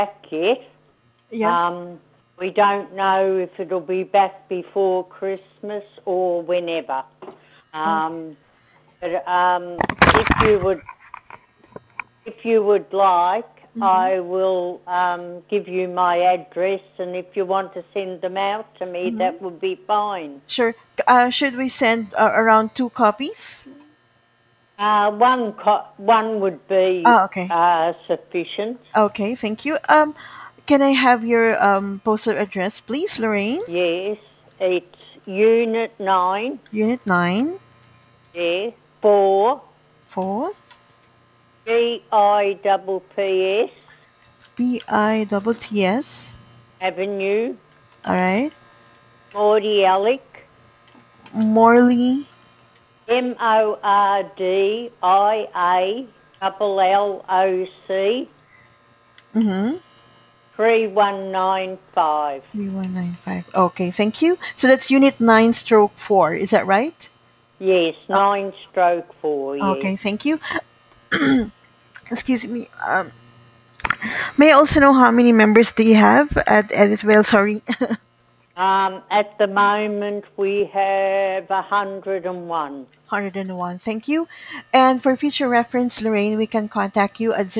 back yet. Yeah. Um, we don't know if it'll be back before Christmas or whenever. Okay. Um, but if you would like, Mm-hmm. I will give you my address, and if you want to send them out to me, Mm-hmm. that would be fine. Sure. Should we send around 2 copies? One would be Okay. sufficient. Okay, thank you. Can I have your postal address, please, Lorraine? Yes, it's Unit 9, Unit 9, yes, 4 4, GIPPS BITTS. Avenue, All right. Mordialloc, Morley. MORDIALLOC, Mm-hmm. 3195. 3195. Okay, thank you. So that's Unit 9 stroke 4. Is that right? Yes, Oh, 9 stroke 4, yes. okay, thank you. Excuse me. May I also know how many members do you have at Edith Vale? Sorry. At the moment, we have 101. 101. Thank you. And for future reference, Lorraine, we can contact you at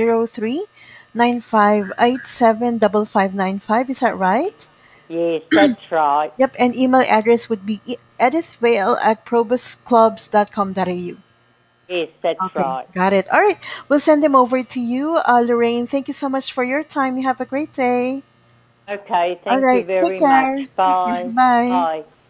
03-9587-5595. Is that right? Yes, that's right. Yep. And email address would be edithvale at probusclubs.com.au. Yes, that's Okay, right. got it. All right. We'll send them over to you, Lorraine. Thank you so much for your time. You have a great day. Okay, All thank you right. Take very much. care. Take care. Bye. Bye. Bye.